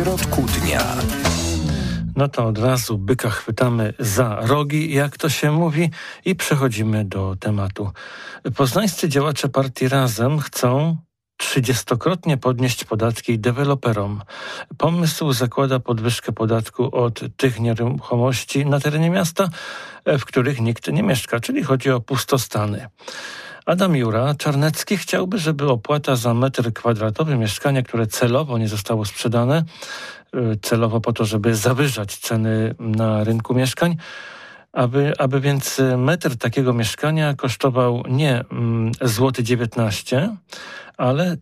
środku dnia. No to od razu byka chwytamy za rogi, jak to się mówi, i przechodzimy do tematu. Poznańscy działacze partii Razem chcą 30-krotnie podnieść podatki deweloperom. Pomysł zakłada podwyżkę podatku od tych nieruchomości na terenie miasta, w których nikt nie mieszka, czyli chodzi o pustostany. Adam Jura-Czarnecki chciałby, żeby opłata za metr kwadratowy mieszkania, które celowo nie zostało sprzedane, celowo po to, żeby zawyżać ceny na rynku mieszkań, aby więc metr takiego mieszkania kosztował nie złoty 19, ale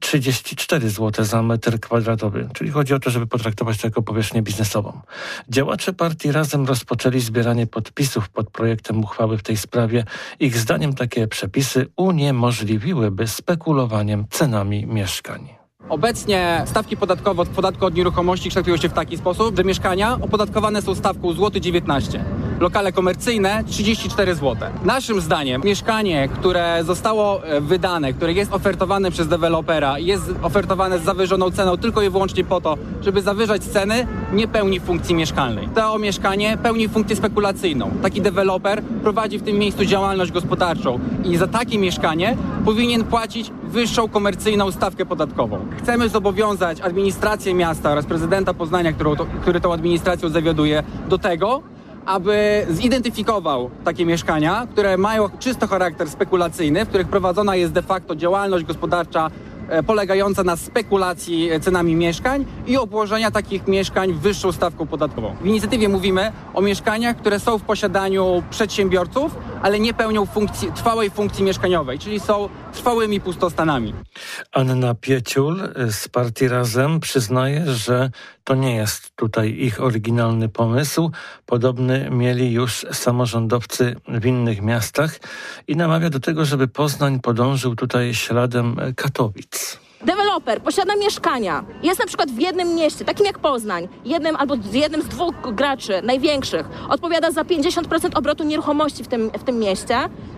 34 zł za metr kwadratowy. Czyli chodzi o to, żeby potraktować to jako powierzchnię biznesową. Działacze partii Razem rozpoczęli zbieranie podpisów pod projektem uchwały w tej sprawie. Ich zdaniem takie przepisy uniemożliwiłyby spekulowaniem cenami mieszkań. Obecnie stawki podatkowe od podatku od nieruchomości kształtują się w taki sposób, że mieszkania opodatkowane są stawką złoty 19. Lokale komercyjne 34 zł. Naszym zdaniem mieszkanie, które zostało wydane, które jest ofertowane przez dewelopera i jest ofertowane z zawyżoną ceną tylko i wyłącznie po to, żeby zawyżać ceny, nie pełni funkcji mieszkalnej. To mieszkanie pełni funkcję spekulacyjną. Taki deweloper prowadzi w tym miejscu działalność gospodarczą i za takie mieszkanie powinien płacić wyższą komercyjną stawkę podatkową. Chcemy zobowiązać administrację miasta oraz prezydenta Poznania, który tą administracją zawiaduje, do tego, aby zidentyfikował takie mieszkania, które mają czysto charakter spekulacyjny, w których prowadzona jest de facto działalność gospodarcza polegająca na spekulacji cenami mieszkań i obłożenia takich mieszkań wyższą stawką podatkową. W inicjatywie mówimy o mieszkaniach, które są w posiadaniu przedsiębiorców, ale nie pełnią trwałej funkcji mieszkaniowej, czyli są trwałymi pustostanami. Anna Pieciul z partii Razem przyznaje, że to nie jest tutaj ich oryginalny pomysł. Podobny mieli już samorządowcy w innych miastach i namawia do tego, żeby Poznań podążył tutaj śladem Katowic. Deweloper posiada mieszkania, jest na przykład w jednym mieście, takim jak Poznań, jednym z dwóch graczy największych, odpowiada za 50% obrotu nieruchomości w tym mieście,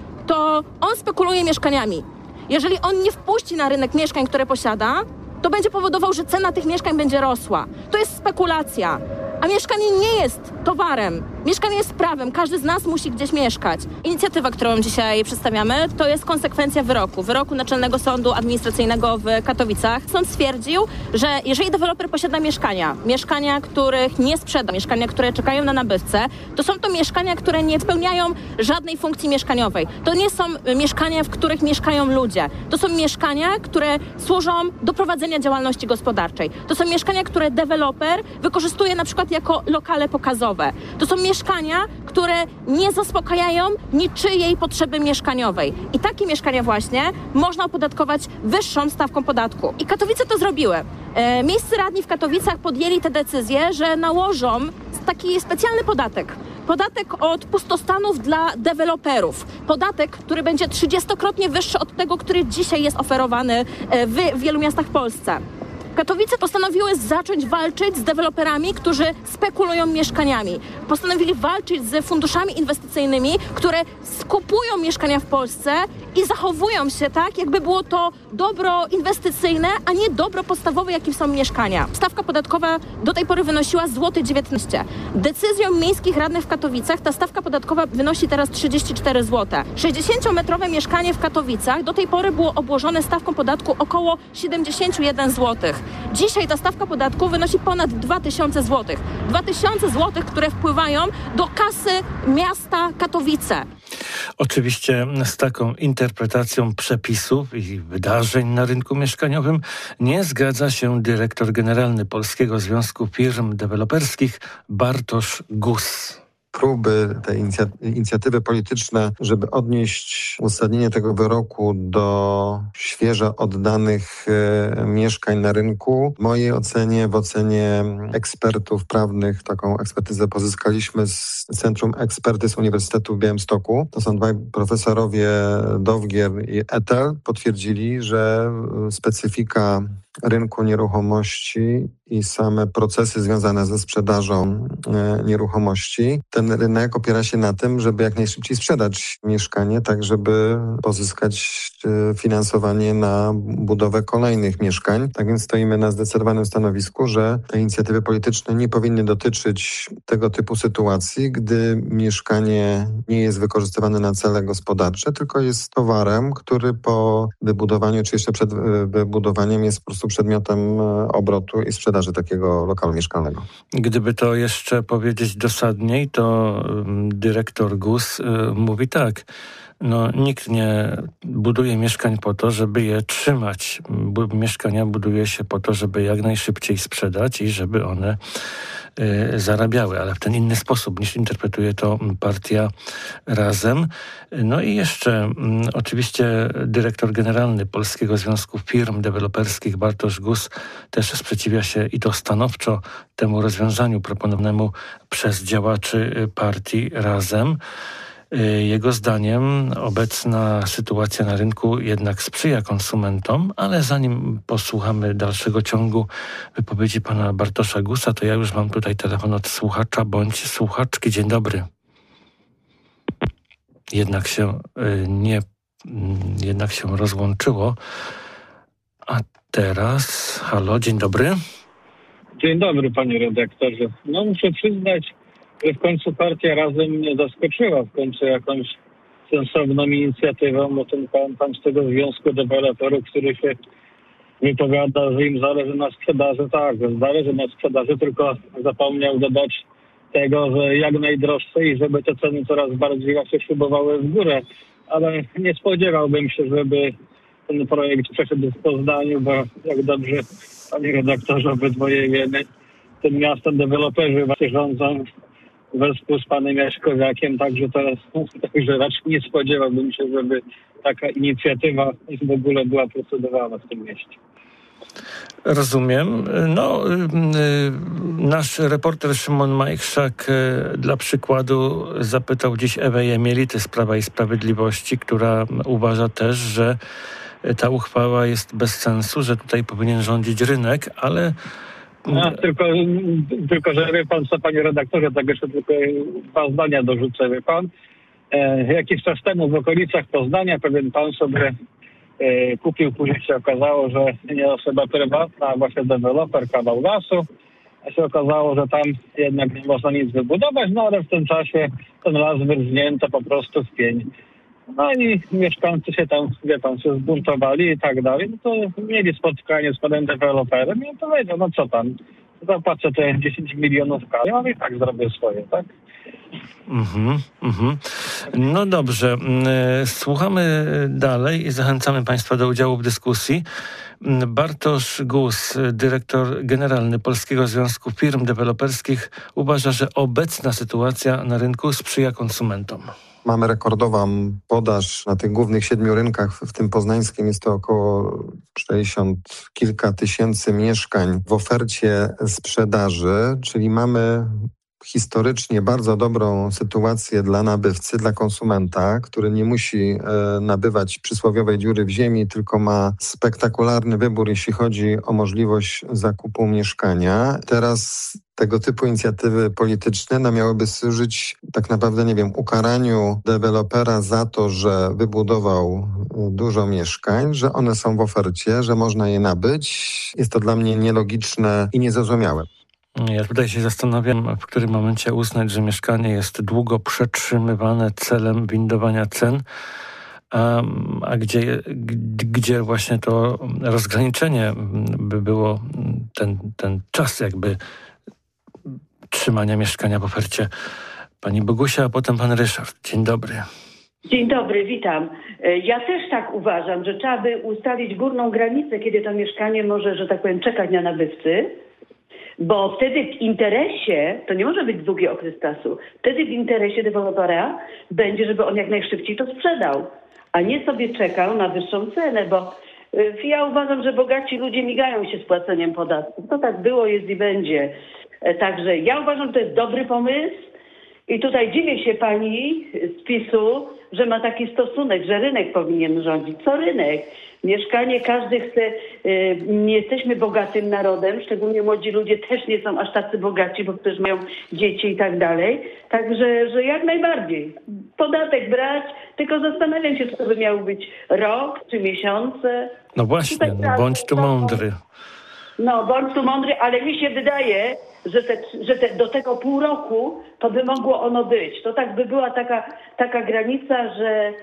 to on spekuluje mieszkaniami. Jeżeli on nie wpuści na rynek mieszkań, które posiada, to będzie powodował, że cena tych mieszkań będzie rosła. To jest spekulacja. A mieszkanie nie jest towarem. Mieszkanie jest prawem. Każdy z nas musi gdzieś mieszkać. Inicjatywa, którą dzisiaj przedstawiamy, to jest konsekwencja wyroku Naczelnego Sądu Administracyjnego w Katowicach. Sąd stwierdził, że jeżeli deweloper posiada mieszkania, których nie sprzeda, mieszkania, które czekają na nabywcę, to są to mieszkania, które nie spełniają żadnej funkcji mieszkaniowej. To nie są mieszkania, w których mieszkają ludzie. To są mieszkania, które służą do prowadzenia działalności gospodarczej. To są mieszkania, które deweloper wykorzystuje na przykład jako lokale pokazowe. To są mieszkania, które nie zaspokajają niczyjej potrzeby mieszkaniowej. I takie mieszkania właśnie można opodatkować wyższą stawką podatku. I Katowice to zrobiły. Miejscy radni w Katowicach podjęli tę decyzję, że nałożą taki specjalny podatek. Podatek od pustostanów dla deweloperów. Podatek, który będzie 30-krotnie wyższy od tego, który dzisiaj jest oferowany w wielu miastach w Polsce. Katowice postanowiły zacząć walczyć z deweloperami, którzy spekulują mieszkaniami. Postanowili walczyć z funduszami inwestycyjnymi, które skupują mieszkania w Polsce i zachowują się tak, jakby było to dobro inwestycyjne, a nie dobro podstawowe, jakim są mieszkania. Stawka podatkowa do tej pory wynosiła złoty 19. Decyzją miejskich radnych w Katowicach ta stawka podatkowa wynosi teraz 34 zł. 60-metrowe mieszkanie w Katowicach do tej pory było obłożone stawką podatku około 71 zł. Dzisiaj ta stawka podatku wynosi ponad 2000 zł. 2000 zł, które wpływają do kasy miasta Katowice. Oczywiście z taką interpretacją przepisów i wydarzeń na rynku mieszkaniowym nie zgadza się dyrektor generalny Polskiego Związku Firm Deweloperskich Bartosz Gus. Próby, te inicjatywy polityczne, żeby odnieść uzasadnienie tego wyroku do świeżo oddanych mieszkań na rynku. W mojej ocenie, w ocenie ekspertów prawnych, taką ekspertyzę pozyskaliśmy z Centrum Ekspertyz Uniwersytetu w Białymstoku. To są dwaj profesorowie, Dowgier i Etel, potwierdzili, że specyfika rynku nieruchomości i same procesy związane ze sprzedażą nieruchomości. Ten rynek opiera się na tym, żeby jak najszybciej sprzedać mieszkanie, tak żeby pozyskać finansowanie na budowę kolejnych mieszkań. Tak więc stoimy na zdecydowanym stanowisku, że te inicjatywy polityczne nie powinny dotyczyć tego typu sytuacji, gdy mieszkanie nie jest wykorzystywane na cele gospodarcze, tylko jest towarem, który po wybudowaniu czy jeszcze przed wybudowaniem jest po prostu przedmiotem obrotu i sprzedaży takiego lokalu mieszkalnego. Gdyby to jeszcze powiedzieć dosadniej, to dyrektor GUS mówi tak. Nikt nie buduje mieszkań po to, żeby je trzymać. Mieszkania buduje się po to, żeby jak najszybciej sprzedać i żeby one zarabiały, ale w ten inny sposób niż interpretuje to partia Razem. I jeszcze oczywiście dyrektor generalny Polskiego Związku Firm Deweloperskich Bartosz Gus też sprzeciwia się i to stanowczo temu rozwiązaniu proponowanemu przez działaczy partii Razem. Jego zdaniem obecna sytuacja na rynku jednak sprzyja konsumentom, ale zanim posłuchamy dalszego ciągu wypowiedzi pana Bartosza Gusa, to ja już mam tutaj telefon od słuchacza bądź słuchaczki. Dzień dobry. Jednak się rozłączyło. A teraz, halo, dzień dobry. Dzień dobry, panie redaktorze. Muszę przyznać, że w końcu partia Razem mnie zaskoczyła w końcu jakąś sensowną inicjatywą, bo ten pan z tego Związku Deweloperów, który się wypowiada, że im zależy na sprzedaży, tak, zależy na sprzedaży, tylko zapomniał dodać tego, że jak najdroższe i żeby te ceny coraz bardziej szybowały w górę, ale nie spodziewałbym się, żeby ten projekt przeszedł w Poznaniu, bo jak dobrze, panie redaktorze, obydwoje wiemy, tym miastem deweloperzy właśnie rządzą wespół z panem Jaśkowiakiem, także raczej nie spodziewałbym się, żeby taka inicjatywa w ogóle była procedowana w tym mieście. Rozumiem. Nasz reporter Szymon Majchrzak dla przykładu zapytał dziś Ewę Jemielity z Prawa i Sprawiedliwości, która uważa też, że ta uchwała jest bez sensu, że tutaj powinien rządzić rynek, ale Tylko, że wie pan co, panie redaktorze, tak jeszcze tylko dwa zdania dorzucę, wie pan. Jakiś czas temu w okolicach Poznania pewien pan sobie kupił, później się okazało, że nie osoba prywatna, a właśnie deweloper, kawał lasu. A się okazało, że tam jednak nie można nic wybudować, ale w tym czasie ten las wyrżnięto po prostu w pień. I mieszkańcy się tam, wie pan, się zbuntowali i tak dalej. To mieli spotkanie z panem deweloperem i powiedział, co pan, zapłacę te 10 milionów kary, i tak zrobię swoje, tak? No dobrze, słuchamy dalej i zachęcamy państwa do udziału w dyskusji. Bartosz Gus, dyrektor generalny Polskiego Związku Firm Deweloperskich, uważa, że obecna sytuacja na rynku sprzyja konsumentom. Mamy rekordową podaż na tych głównych 7 rynkach, w tym poznańskim jest to około 60 kilka tysięcy mieszkań w ofercie sprzedaży, czyli mamy historycznie bardzo dobrą sytuację dla nabywcy, dla konsumenta, który nie musi nabywać przysłowiowej dziury w ziemi, tylko ma spektakularny wybór, jeśli chodzi o możliwość zakupu mieszkania. Teraz tego typu inicjatywy polityczne miałyby służyć tak naprawdę, ukaraniu dewelopera za to, że wybudował dużo mieszkań, że one są w ofercie, że można je nabyć. Jest to dla mnie nielogiczne i niezrozumiałe. Ja tutaj się zastanawiam, w którym momencie uznać, że mieszkanie jest długo przetrzymywane celem windowania cen, a gdzie właśnie to rozgraniczenie by było ten czas jakby trzymania mieszkania w ofercie. Pani Bogusia, a potem pan Ryszard. Dzień dobry. Dzień dobry, witam. Ja też tak uważam, że trzeba by ustalić górną granicę, kiedy to mieszkanie może, że tak powiem, czekać na nabywcy, bo wtedy w interesie, to nie może być długi okres czasu, wtedy w interesie dewelopera będzie, żeby on jak najszybciej to sprzedał, a nie sobie czekał na wyższą cenę, bo ja uważam, że bogaci ludzie migają się z płaceniem podatków. To tak było, jest i będzie. Także ja uważam, że to jest dobry pomysł I tutaj dziwię się pani z PiS-u, że ma taki stosunek, że rynek powinien rządzić. Co rynek? Mieszkanie każdy chce, nie jesteśmy bogatym narodem, szczególnie młodzi ludzie też nie są aż tacy bogaci, bo też mają dzieci i tak dalej. Także, że jak najbardziej. Podatek brać, tylko zastanawiam się, czy to by miał być rok czy miesiące. No właśnie, bądź tu mądry. No, bądź tu mądry, ale mi się wydaje, że do tego pół roku to by mogło ono być. To tak by była taka granica,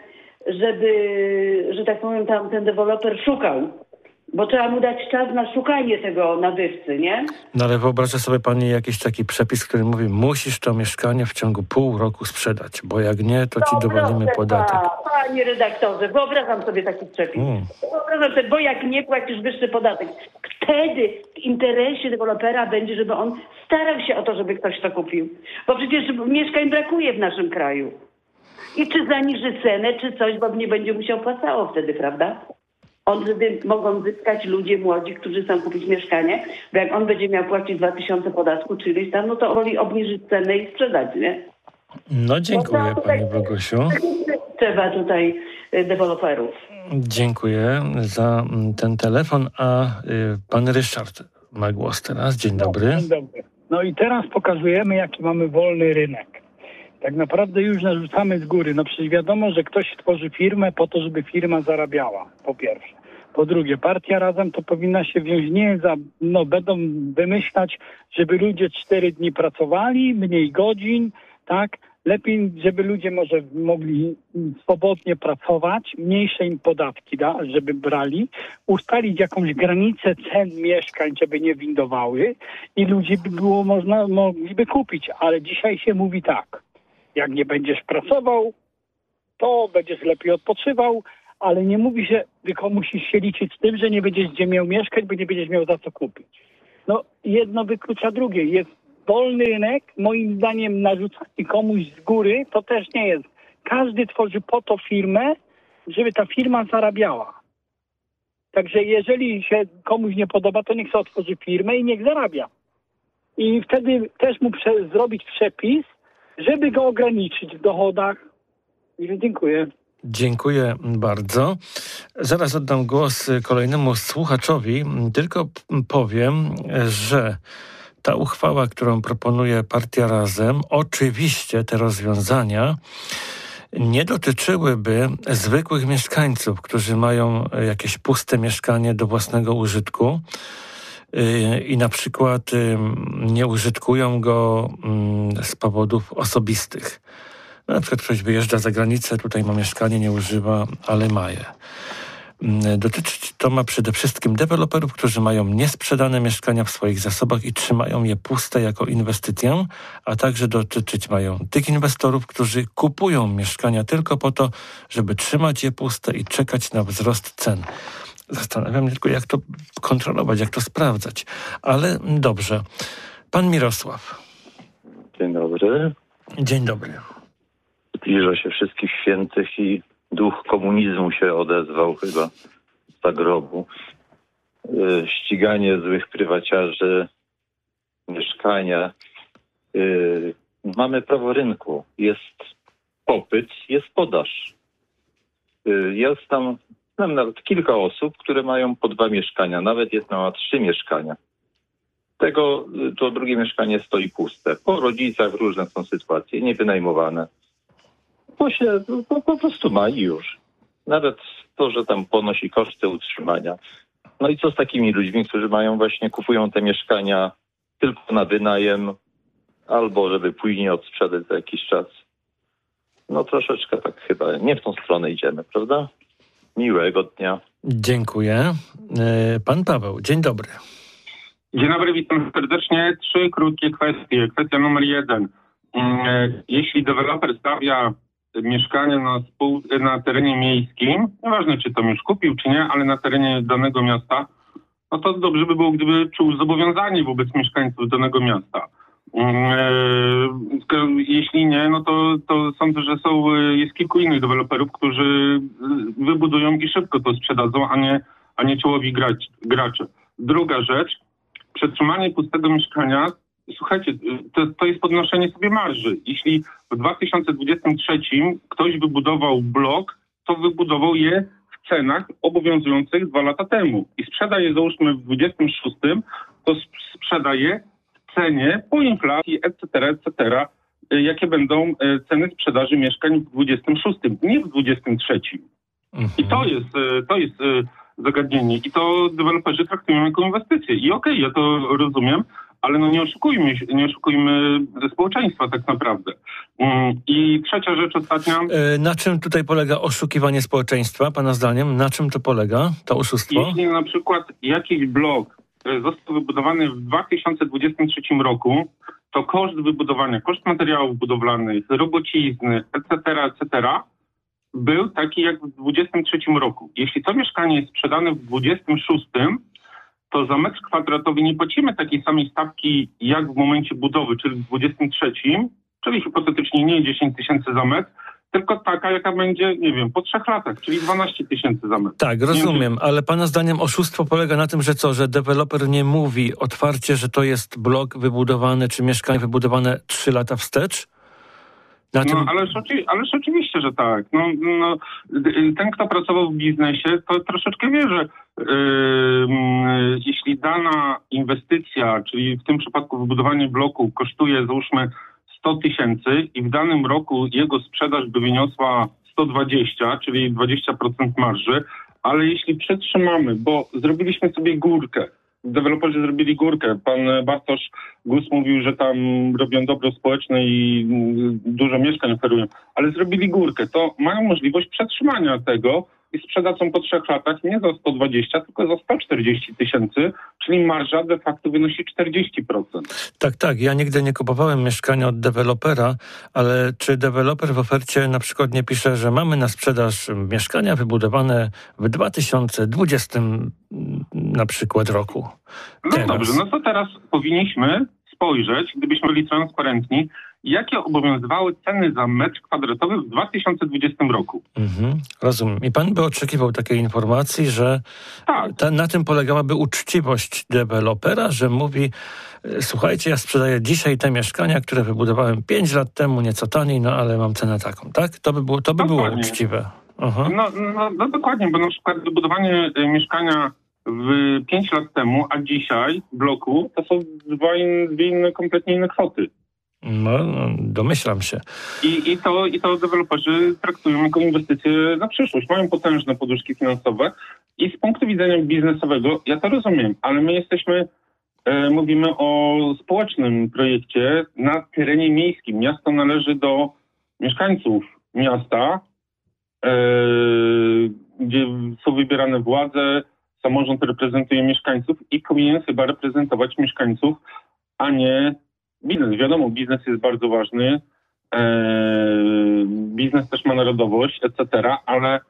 że tak powiem, tam ten deweloper szukał. Bo trzeba mu dać czas na szukanie tego nabywcy, nie? No ale wyobraża sobie pani jakiś taki przepis, który mówi, musisz to mieszkanie w ciągu pół roku sprzedać, bo jak nie, to ci dowalimy podatek. Panie redaktorze, wyobrażam sobie taki przepis. Wyobrażam sobie, bo jak nie płacisz wyższy podatek, wtedy w interesie dewelopera będzie, żeby on starał się o to, żeby ktoś to kupił. Bo przecież mieszkań brakuje w naszym kraju. I czy zaniży cenę, czy coś, bo nie będzie mu się opłacało wtedy, prawda? Wtedy mogą zyskać ludzie młodzi, którzy chcą kupić mieszkanie, bo jak on będzie miał płacić 2000 podatku, czy ileś tam, no to woli obniżyć cenę i sprzedać, nie? No dziękuję pani Bogusiu. Trzeba tutaj deweloperów. Dziękuję za ten telefon, a pan Ryszard ma głos teraz. Dzień dobry. Dzień dobry. No i teraz pokazujemy, jaki mamy wolny rynek. Tak naprawdę już narzucamy z góry. No przecież wiadomo, że ktoś tworzy firmę po to, żeby firma zarabiała, po pierwsze. Po drugie, partia Razem to powinna się wziąć będą wymyślać, żeby ludzie 4 dni pracowali, mniej godzin, tak? Lepiej, żeby ludzie może mogli swobodnie pracować, mniejsze im podatki, żeby brali, ustalić jakąś granicę cen mieszkań, żeby nie windowały i ludzie mogliby kupić. Ale dzisiaj się mówi tak, jak nie będziesz pracował, to będziesz lepiej odpoczywał, ale nie mówi się, tylko musisz się liczyć z tym, że nie będziesz gdzie miał mieszkać, bo nie będziesz miał za co kupić. No jedno wyklucza drugie. Jest wolny rynek, moim zdaniem narzucanie komuś z góry to też nie jest. Każdy tworzy po to firmę, żeby ta firma zarabiała. Także jeżeli się komuś nie podoba, to niech sobie otworzy firmę i niech zarabia. I wtedy też mu zrobić przepis, żeby go ograniczyć w dochodach. I dziękuję. Dziękuję bardzo. Zaraz oddam głos kolejnemu słuchaczowi. Tylko powiem, że ta uchwała, którą proponuje Partia Razem, oczywiście te rozwiązania nie dotyczyłyby zwykłych mieszkańców, którzy mają jakieś puste mieszkanie do własnego użytku i na przykład nie użytkują go z powodów osobistych. Na przykład ktoś wyjeżdża za granicę, tutaj ma mieszkanie, nie używa, ale ma je. Dotyczyć to ma przede wszystkim deweloperów, którzy mają niesprzedane mieszkania w swoich zasobach i trzymają je puste jako inwestycję, a także dotyczyć mają tych inwestorów, którzy kupują mieszkania tylko po to, żeby trzymać je puste i czekać na wzrost cen. Zastanawiam się tylko, jak to kontrolować, jak to sprawdzać. Ale dobrze. Pan Mirosław. Dzień dobry. Dzień dobry. Zbliża się wszystkich świętych i duch komunizmu się odezwał chyba z zagrobu. Ściganie złych prywaciarzy, mieszkania. Mamy prawo rynku. Jest popyt, jest podaż. Znam nawet kilka osób, które mają po 2 mieszkania. Nawet jedna ma 3 mieszkania. To drugie mieszkanie stoi puste. Po rodzicach różne są sytuacje, niewynajmowane. Bo się po prostu ma i już. Nawet to, że tam ponosi koszty utrzymania. No i co z takimi ludźmi, którzy kupują te mieszkania tylko na wynajem, albo żeby później odsprzedać za jakiś czas. No troszeczkę tak chyba nie w tą stronę idziemy, prawda? Miłego dnia. Dziękuję. Pan Paweł, dzień dobry. Dzień dobry, witam serdecznie. 3 krótkie kwestie. Kwestia numer 1. Jeśli deweloper stawia mieszkanie na terenie miejskim, nieważne czy to już kupił, czy nie, ale na terenie danego miasta, no to dobrze by było, gdyby czuł zobowiązanie wobec mieszkańców danego miasta. Jeśli nie, no to sądzę, że jest kilku innych deweloperów, którzy wybudują i szybko to sprzedadzą, a nie czołowi gracze. Druga rzecz, przetrzymanie pustego mieszkania słuchajcie, to jest podnoszenie sobie marży. Jeśli w 2023 ktoś wybudował blok, to wybudował je w cenach obowiązujących 2 lata temu i sprzeda je, załóżmy, w 26, to sprzeda je w cenie po inflacji, etc., jakie będą ceny sprzedaży mieszkań w 26, nie w 23. I to jest zagadnienie. I to deweloperzy traktują jako inwestycje. I okej, ja to rozumiem, ale no nie oszukujmy społeczeństwa tak naprawdę. I trzecia rzecz, ostatnia. Na czym tutaj polega oszukiwanie społeczeństwa, pana zdaniem? Na czym to polega, to oszustwo? Jeśli na przykład jakiś blok został wybudowany w 2023 roku, to koszt wybudowania, koszt materiałów budowlanych, robocizny, etc., był taki jak w 2023 roku. Jeśli to mieszkanie jest sprzedane w 2026, to za metr kwadratowy nie płacimy takiej samej stawki jak w momencie budowy, czyli w 2023, czyli hipotetycznie nie 10 000 za metr, tylko taka, jaka będzie, nie wiem, po 3 latach, czyli 12 000 za metr. Tak, rozumiem, ale pana zdaniem oszustwo polega na tym, że co, że deweloper nie mówi otwarcie, że to jest blok wybudowany, czy mieszkanie wybudowane 3 lata wstecz? Ależ oczywiście, że tak. Ten, kto pracował w biznesie, to troszeczkę wie, że jeśli dana inwestycja, czyli w tym przypadku wybudowanie bloku kosztuje, załóżmy, 100 000 i w danym roku jego sprzedaż by wyniosła 120, czyli 20% marży, ale jeśli przetrzymamy, bo zrobiliśmy sobie górkę, deweloperzy zrobili górkę. Pan Bartosz Gus mówił, że tam robią dobro społeczne i dużo mieszkań oferują, ale zrobili górkę. To mają możliwość przetrzymania tego i sprzedadzą po 3 latach nie za 120, tylko za 140 000, czyli marża de facto wynosi 40%. Tak. Ja nigdy nie kupowałem mieszkania od dewelopera, ale czy deweloper w ofercie na przykład nie pisze, że mamy na sprzedaż mieszkania wybudowane w 2020 na przykład roku? No dobrze, no to teraz powinniśmy spojrzeć, gdybyśmy byli transparentni, jakie obowiązywały ceny za metr kwadratowy w 2020 roku. Rozumiem. I pan by oczekiwał takiej informacji, że na tym polegałaby uczciwość dewelopera, że mówi, słuchajcie, ja sprzedaję dzisiaj te mieszkania, które wybudowałem 5 lat temu, nieco taniej, no ale mam cenę taką, tak? To by było uczciwe. No dokładnie, bo na przykład wybudowanie mieszkania 5 lat temu, a dzisiaj w bloku, to są dwie kompletnie inne kwoty. No, domyślam się. I to deweloperzy traktują jako inwestycje na przyszłość. Mają potężne poduszki finansowe i z punktu widzenia biznesowego ja to rozumiem, ale my mówimy o społecznym projekcie na terenie miejskim. Miasto należy do mieszkańców miasta, gdzie są wybierane władze, samorząd reprezentuje mieszkańców i powinien chyba reprezentować mieszkańców, a nie biznes. Wiadomo, biznes jest bardzo ważny, biznes też ma narodowość, etc., ale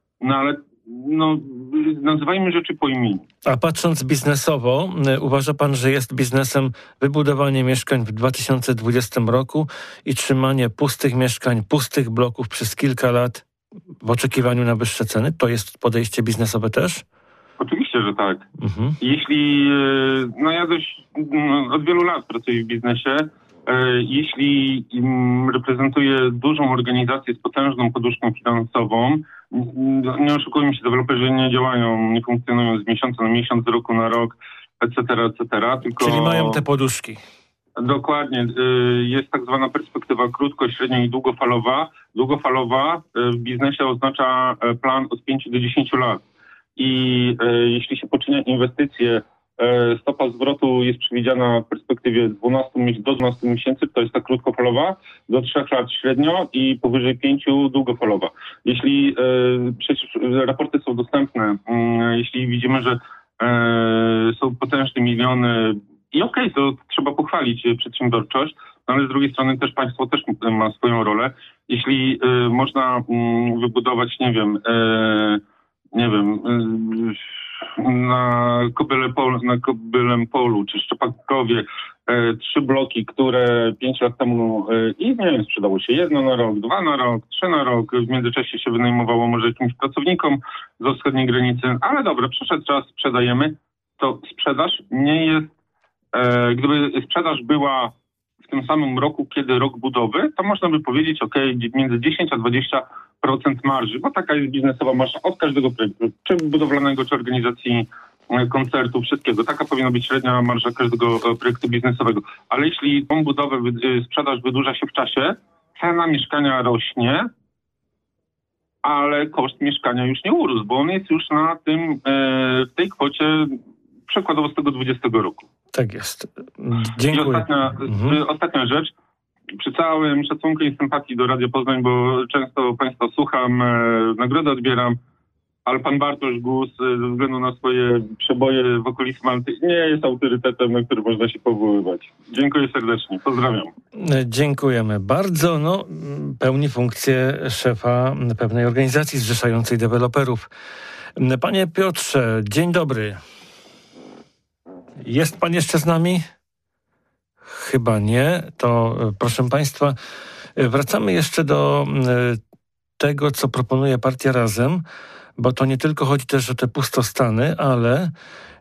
nazywajmy rzeczy po imieniu. A patrząc biznesowo, uważa pan, że jest biznesem wybudowanie mieszkań w 2020 roku i trzymanie pustych mieszkań, pustych bloków przez kilka lat w oczekiwaniu na wyższe ceny? To jest podejście biznesowe też? Oczywiście, że tak. Jeśli, ja od wielu lat pracuję w biznesie, jeśli reprezentuję dużą organizację z potężną poduszką finansową, nie oszukujmy się, deweloperzy nie działają, nie funkcjonują z miesiąca na miesiąc, z roku na rok, etc., tylko... Czyli mają te poduszki. Dokładnie. Jest tak zwana perspektywa krótko-, średnio- i długofalowa. Długofalowa w biznesie oznacza plan od 5 do 10 lat. I jeśli się poczynia inwestycje, stopa zwrotu jest przewidziana w perspektywie do 12 miesięcy, to jest ta krótkofalowa, do 3 lat średnio i powyżej 5 długofalowa. Jeśli przecież raporty są dostępne, jeśli widzimy, że są potężne miliony i to trzeba pochwalić przedsiębiorczość, ale z drugiej strony też państwo też ma swoją rolę. Jeśli można wybudować, na Kobylem Polu czy Szczepankowie 3 bloki, które 5 lat temu sprzedało się 1 na rok, 2 na rok, 3 na rok. W międzyczasie się wynajmowało może jakimś pracownikom ze wschodniej granicy, ale dobra, przyszedł czas, sprzedajemy. To sprzedaż nie jest Gdyby sprzedaż była w tym samym roku, kiedy rok budowy, to można by powiedzieć, między 10 a 20% marży, bo taka jest biznesowa marża od każdego projektu, czy budowlanego, czy organizacji koncertu, wszystkiego. Taka powinna być średnia marża każdego projektu biznesowego. Ale jeśli tą budowę, sprzedaż wydłuża się w czasie, cena mieszkania rośnie, ale koszt mieszkania już nie urósł, bo on jest już na tym, w tej kwocie przykładowo z tego 20 roku. Tak jest. Dziękuję. I ostatnia rzecz. Przy całym szacunku i sympatii do Radia Poznań, bo często Państwa słucham, nagrodę odbieram, ale pan Bartosz Gus ze względu na swoje przeboje w okolicy Malty nie jest autorytetem, na który można się powoływać. Dziękuję serdecznie. Pozdrawiam. Dziękujemy bardzo. Pełni funkcję szefa pewnej organizacji zrzeszającej deweloperów. Panie Piotrze, dzień dobry. Jest pan jeszcze z nami? Chyba nie. To proszę państwa, wracamy jeszcze do tego, co proponuje Partia Razem, bo to nie tylko chodzi też o te pustostany, ale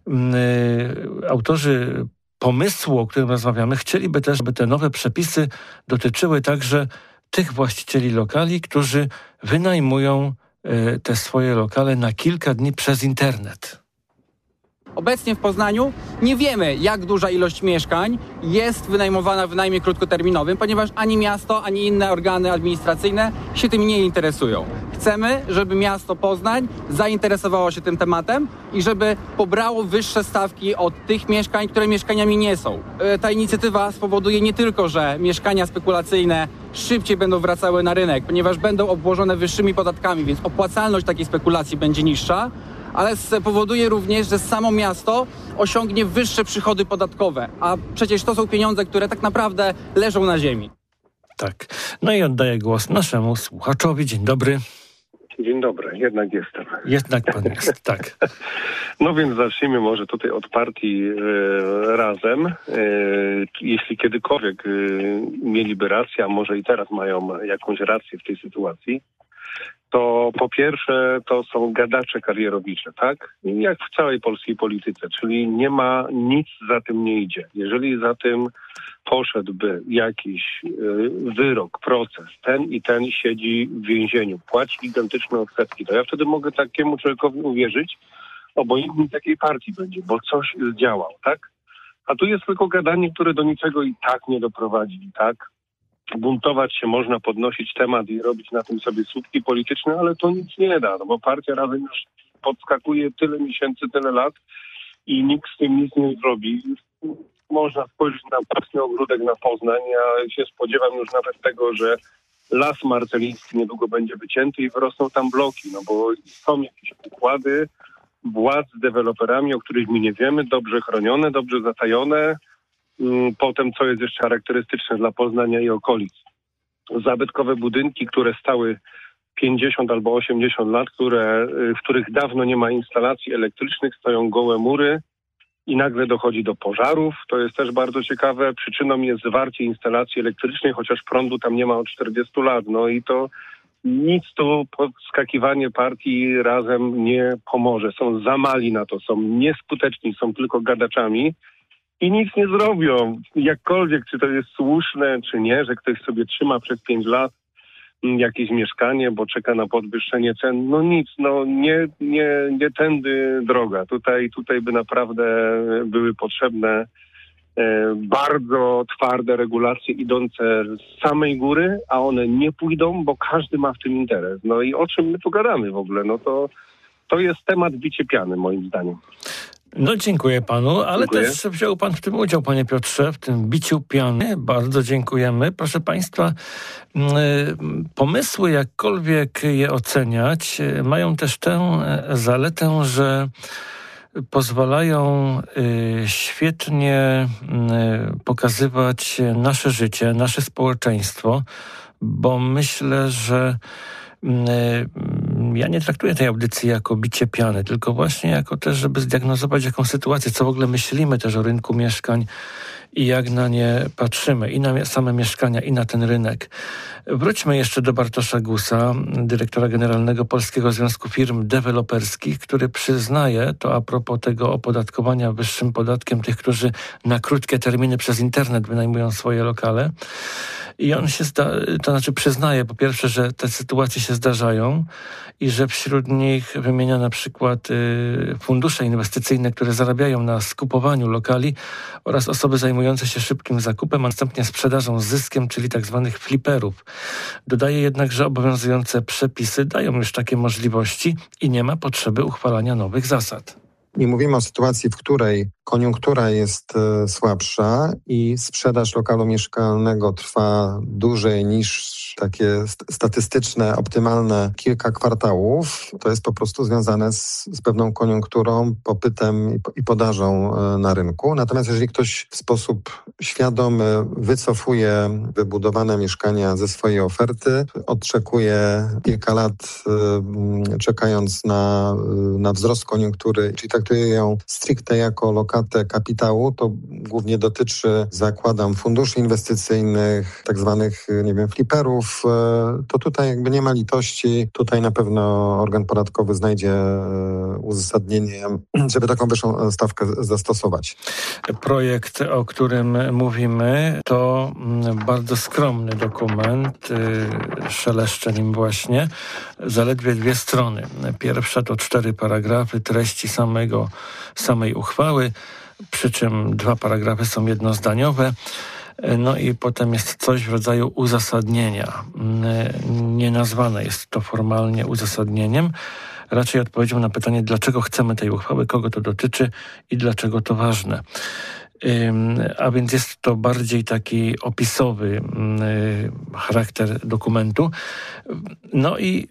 autorzy pomysłu, o którym rozmawiamy, chcieliby też, aby te nowe przepisy dotyczyły także tych właścicieli lokali, którzy wynajmują te swoje lokale na kilka dni przez internet. Obecnie w Poznaniu nie wiemy, jak duża ilość mieszkań jest wynajmowana w wynajmie krótkoterminowym, ponieważ ani miasto, ani inne organy administracyjne się tym nie interesują. Chcemy, żeby miasto Poznań zainteresowało się tym tematem i żeby pobrało wyższe stawki od tych mieszkań, które mieszkaniami nie są. Ta inicjatywa spowoduje nie tylko, że mieszkania spekulacyjne szybciej będą wracały na rynek, ponieważ będą obłożone wyższymi podatkami, więc opłacalność takiej spekulacji będzie niższa, ale spowoduje również, że samo miasto osiągnie wyższe przychody podatkowe, a przecież to są pieniądze, które tak naprawdę leżą na ziemi. Tak. I oddaję głos naszemu słuchaczowi. Dzień dobry. Dzień dobry, jednak jestem. Jednak pan jest, tak. Więc zacznijmy może tutaj od partii Razem. Jeśli kiedykolwiek mieliby rację, a może i teraz mają jakąś rację w tej sytuacji, to po pierwsze to są gadacze karierowicze, tak? Jak w całej polskiej polityce, czyli nie ma, nic za tym nie idzie. Jeżeli za tym poszedłby jakiś wyrok, proces, ten i ten siedzi w więzieniu, płaci gigantyczne odsetki, to ja wtedy mogę takiemu człowiekowi uwierzyć, obojętnie takiej partii będzie, bo coś zdziałał, tak? A tu jest tylko gadanie, które do niczego i tak nie doprowadzi, tak? Buntować się można, podnosić temat i robić na tym sobie słupki polityczne, ale to nic nie da, bo Partia Razem już podskakuje tyle miesięcy, tyle lat i nikt z tym nic nie zrobi. Można spojrzeć na własny ogródek na Poznań. Ja się spodziewam już nawet tego, że Las Marceliński niedługo będzie wycięty i wyrosną tam bloki, bo są jakieś układy władz z deweloperami, o których my nie wiemy, dobrze chronione, dobrze zatajone. Potem, co jest jeszcze charakterystyczne dla Poznania i okolic. Zabytkowe budynki, które stały 50 albo 80 lat, w których dawno nie ma instalacji elektrycznych, stoją gołe mury i nagle dochodzi do pożarów. To jest też bardzo ciekawe. Przyczyną jest zwarcie instalacji elektrycznej, chociaż prądu tam nie ma od 40 lat. I to nic to podskakiwanie partii Razem nie pomoże. Są za mali na to, są nieskuteczni, są tylko gadaczami. I nic nie zrobią. Jakkolwiek, czy to jest słuszne, czy nie, że ktoś sobie trzyma przez 5 lat jakieś mieszkanie, bo czeka na podwyższenie cen. Nic, nie tędy droga. Tutaj by naprawdę były potrzebne bardzo twarde regulacje idące z samej góry, a one nie pójdą, bo każdy ma w tym interes. I o czym my tu gadamy w ogóle? To jest temat bicie piany, moim zdaniem. Dziękuję panu, ale Dziękuję. też wziął pan w tym udział, panie Piotrze, w tym biciu piany. Bardzo dziękujemy. Proszę państwa, pomysły, jakkolwiek je oceniać, mają też tę zaletę, że pozwalają świetnie pokazywać nasze życie, nasze społeczeństwo, bo myślę, że ja nie traktuję tej audycji jako bicie piany, tylko właśnie jako też, żeby zdiagnozować jaką sytuację, co w ogóle myślimy też o rynku mieszkań i jak na nie patrzymy, i na same mieszkania, i na ten rynek. Wróćmy jeszcze do Bartosza Gusa, dyrektora generalnego Polskiego Związku Firm Deweloperskich, który przyznaje, to a propos tego opodatkowania wyższym podatkiem tych, którzy na krótkie terminy przez internet wynajmują swoje lokale. I on przyznaje po pierwsze, że te sytuacje się zdarzają i że wśród nich wymienia na przykład fundusze inwestycyjne, które zarabiają na skupowaniu lokali oraz osoby zajmujące się szybkim zakupem, a następnie sprzedażą z zyskiem, czyli tak zwanych fliperów. Dodaje jednak, że obowiązujące przepisy dają już takie możliwości i nie ma potrzeby uchwalania nowych zasad. Nie mówimy o sytuacji, w której koniunktura jest słabsza i sprzedaż lokalu mieszkalnego trwa dłużej niż takie statystyczne, optymalne kilka kwartałów. To jest po prostu związane z pewną koniunkturą, popytem i podażą na rynku. Natomiast jeżeli ktoś w sposób świadomy wycofuje wybudowane mieszkania ze swojej oferty, odczekuje kilka lat czekając na wzrost koniunktury, czyli traktuje ją stricte jako lokatę kapitału, to głównie dotyczy, zakładam, funduszy inwestycyjnych, tak zwanych, fliperów, to tutaj jakby nie ma litości. Tutaj na pewno organ podatkowy znajdzie uzasadnienie, żeby taką wyższą stawkę zastosować. Projekt, o którym mówimy, to bardzo skromny dokument, szeleszczę nim właśnie, zaledwie 2 strony. Pierwsza to 4 paragrafy treści samej uchwały, przy czym 2 paragrafy są jednozdaniowe. No i potem jest coś w rodzaju uzasadnienia. Nie nazwane jest to formalnie uzasadnieniem, raczej odpowiedzią na pytanie, dlaczego chcemy tej uchwały, kogo to dotyczy i dlaczego to ważne. A więc jest to bardziej taki opisowy charakter dokumentu. No i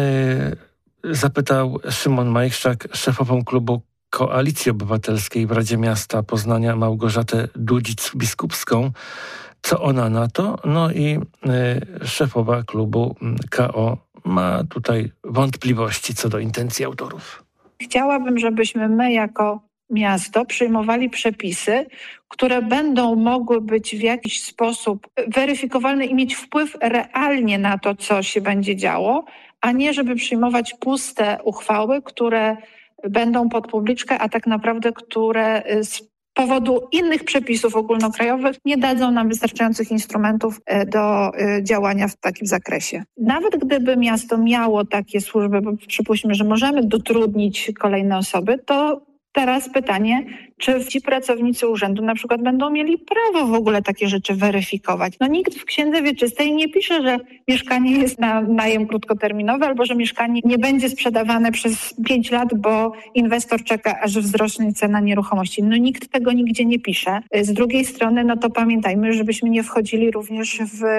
zapytał Szymon Majchrzak, szefową klubu Koalicji Obywatelskiej w Radzie Miasta Poznania, Małgorzatę Dudzic-Biskupską, co ona na to. No i szefowa klubu KO ma tutaj wątpliwości co do intencji autorów. Chciałabym, żebyśmy my jako miasto przyjmowali przepisy, które będą mogły być w jakiś sposób weryfikowalne i mieć wpływ realnie na to, co się będzie działo, a nie żeby przyjmować puste uchwały, które będą pod publiczkę, a tak naprawdę które z powodu innych przepisów ogólnokrajowych nie dadzą nam wystarczających instrumentów do działania w takim zakresie. Nawet gdyby miasto miało takie służby, bo przypuśćmy, że możemy dotrudnić kolejne osoby, to teraz pytanie, czy ci pracownicy urzędu na przykład będą mieli prawo w ogóle takie rzeczy weryfikować. No nikt w Księdze Wieczystej nie pisze, że mieszkanie jest na najem krótkoterminowy albo że mieszkanie nie będzie sprzedawane przez 5 lat, bo inwestor czeka, aż wzrośnie cena nieruchomości. No nikt tego nigdzie nie pisze. Z drugiej strony, no to pamiętajmy, żebyśmy nie wchodzili również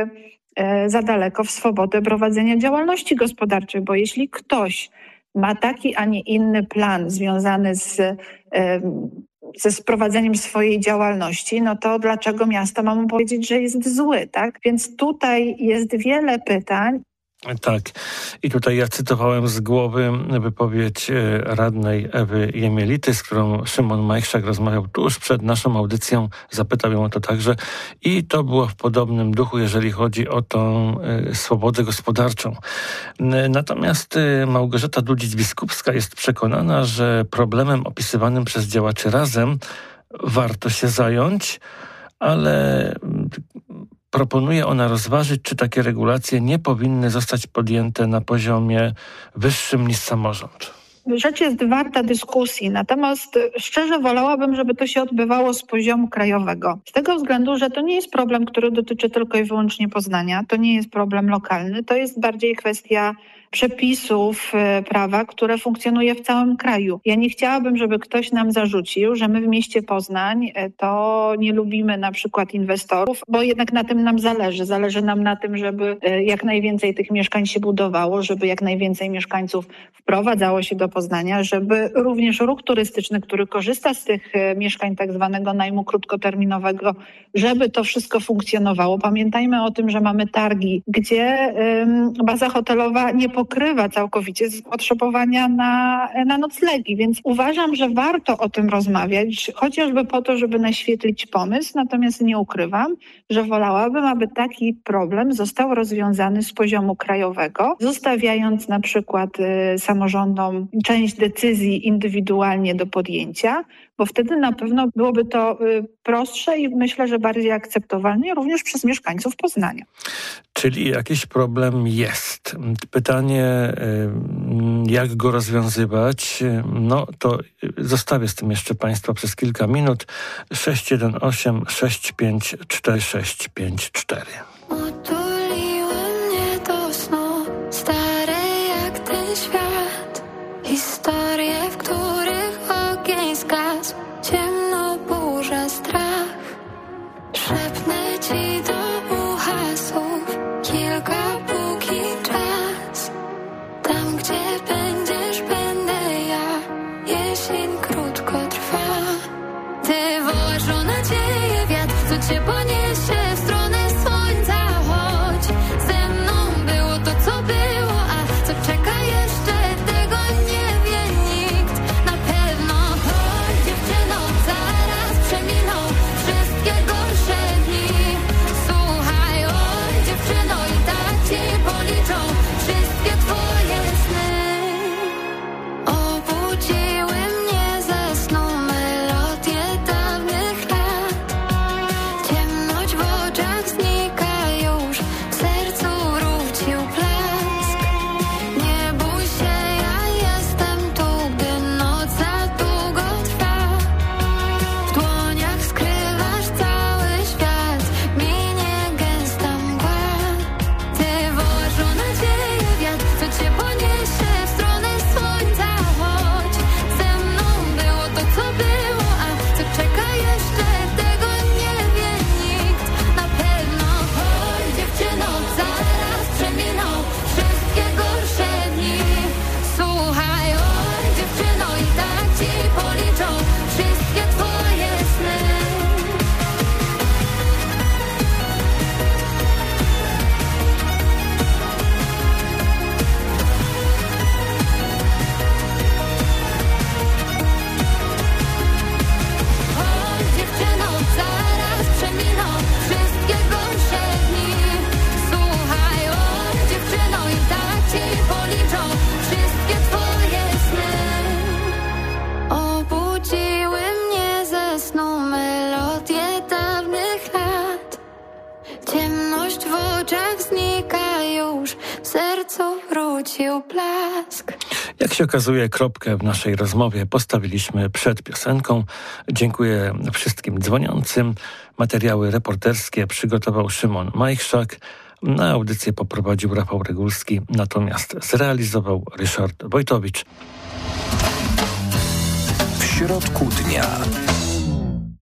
za daleko w swobodę prowadzenia działalności gospodarczej, bo jeśli ktoś ma taki, a nie inny plan związany ze sprowadzeniem swojej działalności, no to dlaczego miasto ma mu powiedzieć, że jest zły, tak? Więc tutaj jest wiele pytań. Tak. I tutaj ja cytowałem z głowy wypowiedź radnej Ewy Jemielity, z którą Szymon Majchrzak rozmawiał tuż przed naszą audycją. Zapytał ją o to także. I to było w podobnym duchu, jeżeli chodzi o tą swobodę gospodarczą. Natomiast Małgorzata Dudzic-Biskupska jest przekonana, że problemem opisywanym przez działaczy Razem warto się zająć, ale proponuje ona rozważyć, czy takie regulacje nie powinny zostać podjęte na poziomie wyższym niż samorząd. Rzecz jest warta dyskusji, natomiast szczerze wolałabym, żeby to się odbywało z poziomu krajowego. Z tego względu, że to nie jest problem, który dotyczy tylko i wyłącznie Poznania, to nie jest problem lokalny, to jest bardziej kwestia przepisów prawa, które funkcjonuje w całym kraju. Ja nie chciałabym, żeby ktoś nam zarzucił, że my w mieście Poznań to nie lubimy na przykład inwestorów, bo jednak na tym nam zależy. Zależy nam na tym, żeby jak najwięcej tych mieszkań się budowało, żeby jak najwięcej mieszkańców wprowadzało się do Poznania, żeby również ruch turystyczny, który korzysta z tych mieszkań tak zwanego najmu krótkoterminowego, żeby to wszystko funkcjonowało. Pamiętajmy o tym, że mamy targi, gdzie baza hotelowa nie pokrywa całkowicie zapotrzebowania na noclegi, więc uważam, że warto o tym rozmawiać, chociażby po to, żeby naświetlić pomysł, natomiast nie ukrywam, że wolałabym, aby taki problem został rozwiązany z poziomu krajowego, zostawiając na przykład samorządom część decyzji indywidualnie do podjęcia, bo wtedy na pewno byłoby to prostsze i myślę, że bardziej akceptowalne również przez mieszkańców Poznania. Czyli jakiś problem jest. Pytanie, jak go rozwiązywać, no to zostawię z tym jeszcze Państwa przez kilka minut. 618 654 654. Otuliły mnie do snu, stare jak ten świat. Historie, w których ogień zgasł, ciemno, burza, strach. Szepnę ci do ucha słów kilka, póki czas. Tam, gdzie będziesz, będę ja. Jesień krótko trwa. Ty wołasz o nadzieję, wiatr, co cię poniesie w stronę słońca. Chodź ze mną, było to, co było, a co czeka jeszcze, tego nie wie nikt. Na pewno chodź, dziewczyno, zaraz przeminą wszystkie gorsze dni. Słuchaj, oj, dziewczyno, i tak ci policzą wszystkie twoje sny. Obudziły mnie ze snu melodie dawnych lat. Ciemność w oczach znika już, w sercu wrócił blask. Nie bój się, ja jestem tu, gdy noc za długo trwa. W dłoniach skrywasz cały świat, minie gęsta mgła. Ty wołasz o nadzieję, wiatr, co cię poniesie w stronę słońca. Chodź ze mną, było to, co było, a co czeka jeszcze, tego nie wie nikt. Na pewno chodź, dziewczyno, zaraz przeminą wszystkie gorsze dni. Słuchaj, oj, dziewczyno, i tak ci policzą wszystkie twoje sny. Chodź, dziewczyno, zaraz przeminą wszystkie gorsze dni. Słuchaj, oj, dziewczyno, i tak ci policzą wszystkie twoje sny. Obudziły mnie ze snu melodie dawnych lat. Ciemność w oczach znika już, w sercu wrócił blask. Jak się okazuje, kropkę w naszej rozmowie postawiliśmy przed piosenką. Dziękuję wszystkim dzwoniącym. Materiały reporterskie przygotował Szymon Majchrzak. Na audycję poprowadził Rafał Regulski, natomiast zrealizował Ryszard Wojtowicz. W środku dnia.